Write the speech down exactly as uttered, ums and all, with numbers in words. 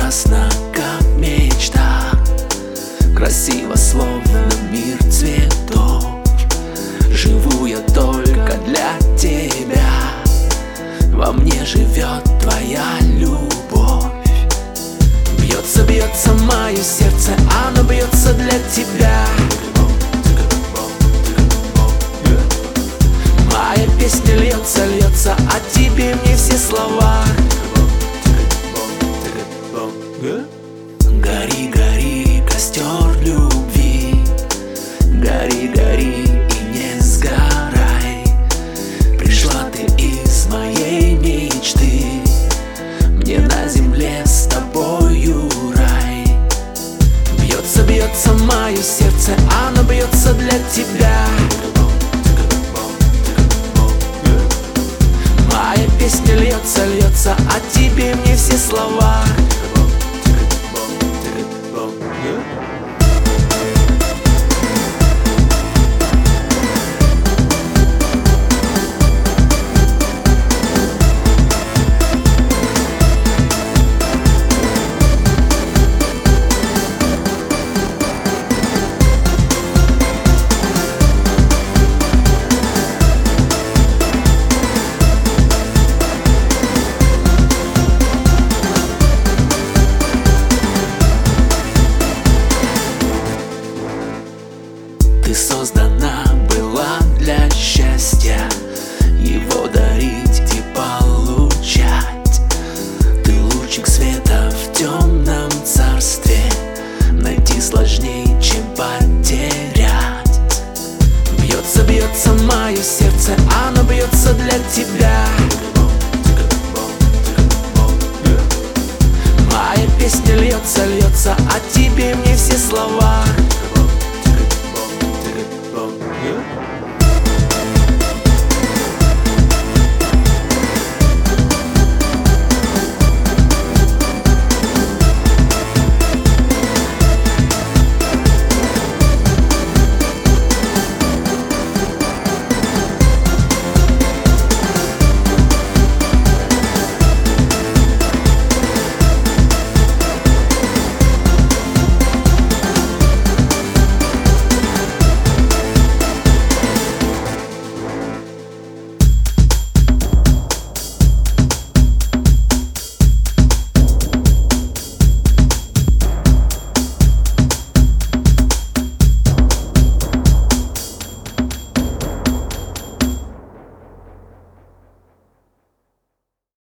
прекрасна, как мечта, красиво, словно мир цветов. Живу я только для тебя, во мне живет твоя любовь. Бьется, бьется мое сердце, оно бьется для тебя. Моя песня льется, льется, а тебе мне все слова. Гори, гори, костер любви, гори, гори и не сгорай. Пришла ты из моей мечты, мне на земле с тобою рай. Бьется, бьется мое сердце, оно бьется для тебя. Моя песня льется, льется, а тебе мне все слова. Ты создана была для счастья, его дарить и получать. Ты лучик света в темном царстве, найти сложней, чем потерять. Бьется, бьется мое сердце, оно бьется для тебя. Моя песня льется, льется, а тебе мне все слова.